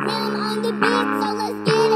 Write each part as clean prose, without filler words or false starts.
Realm on the beat, so let's get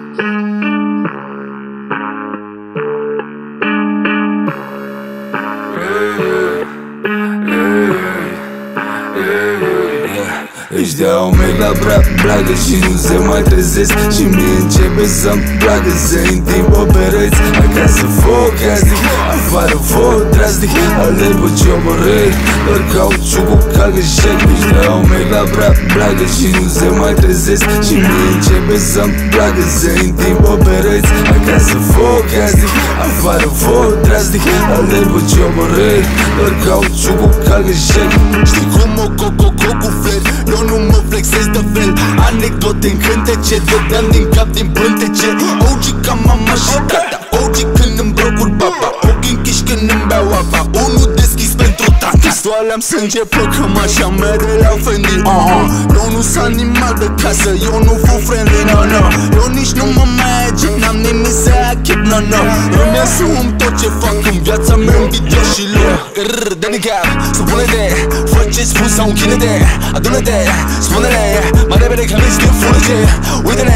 Își dea un mec la blagă și nu se mai trezesc Și mie începe să-mi plagă să întind pe pereți Acasă foc casnic, afară foc drastic Alerg pe ciobărări, doar cauciucul calcă șec Își dea un mec la blagă și nu se mai trezesc Și mie începe să-mi plagă să întind pe pereți Acasă foc casnic, afară foc drastic Alerg pe ciobărări, doar cauciucul calcă șec Știi cum o cu fler, eu nu mă flexez de fel Anecdote în cântece, dădeam din cap din pântece OG ca mama și tata, OG când îmi brocuri baba Ochii închiși când îmi beau apa, unul deschis pentru tata Pistoale am sânge pe cămașa, merele au Fendi Eu nu sunt animal de casă, eu nu fiu friendly, no Eu nici nu mă mai agit, n-am nimic să achip, no Îmi asum tot ce fac în viața mea invidioșilor Dă-ne cap, spune-te, fă ce spun sau închide-te Adună-te, spune-le, mai repede că mi-ți din fulge Uite-ne,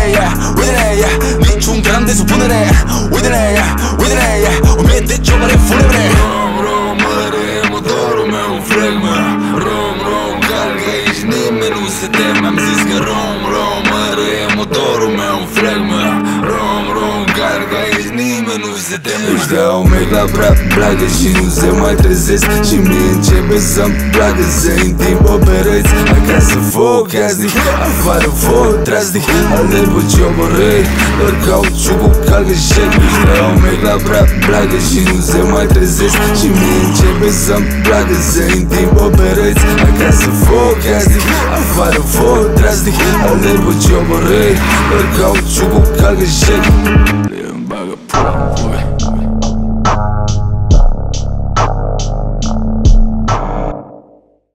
niciun gram de supunere Uite-ne, o mie de ciobare funebre Rom, măre, motorul meu în flegmă Rom, calcă aici nimeni nu se teme Am zis că rom, măre, motorul meu în flegmă Rom, calcă aici nimeni nu se teme Își dea un mec la blagă și nu se mai trezesc Și mie începe să-mi plagă să întind pe pereți Acasă foc casnic, afară foc drastic Alerg pe ciobărări, doar cauciucul calcă șec Își dea un mec la blagă și nu se mai trezesc Și mie începe să-mi plagă să întind pe pereți Acasă foc casnic, afară foc drastic Alerg pe ciobărări, doar cauciucul calcă șec Le-mi bagă pula,